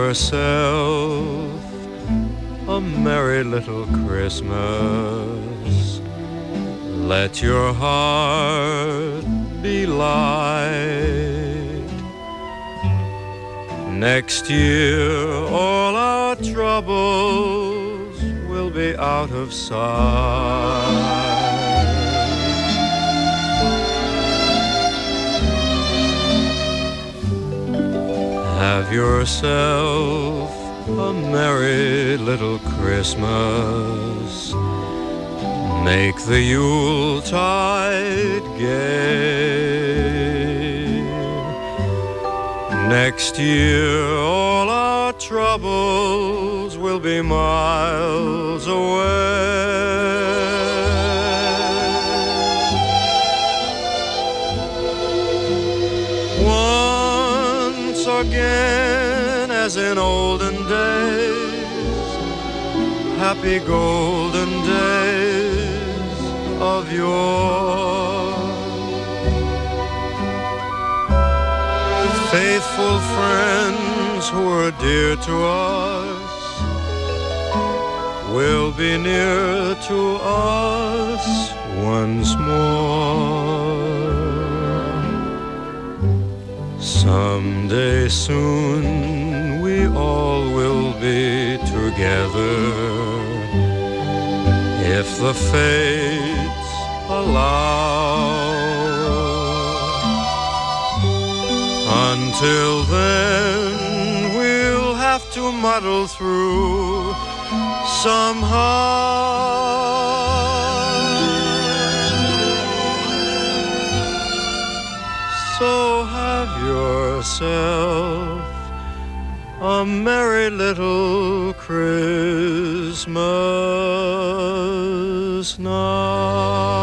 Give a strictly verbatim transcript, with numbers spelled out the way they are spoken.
yourself a merry little Christmas. Let your heart be light. Next year all our troubles will be out of sight. Have yourself a merry little Christmas. Make the Yuletide gay. Next year all our troubles will be miles away. Once again, as in olden days, happy golden days of yore. Faithful friends who were dear to us will be near to us once more. Someday soon we all will be together, if the fates allow. Until then we'll have to muddle through somehow. So have yourself a merry little Christmas now.